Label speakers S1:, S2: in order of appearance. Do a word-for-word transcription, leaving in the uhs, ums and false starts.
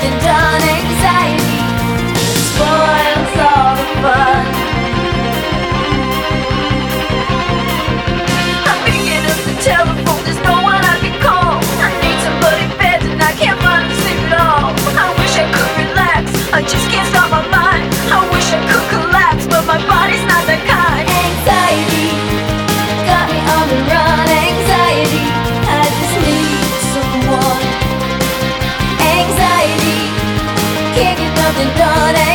S1: nothing done. Anxiety spoils all the fun. I'm picking up the telephone, there's no one I can call. I need somebody better and I can't find the sleep at all. I wish I could relax, I just can't stop my mind. I wish I could collapse, but my body's not that kind. Anxiety got me on the run. Anxiety, I just need someone. Anxiety, can't get nothing done.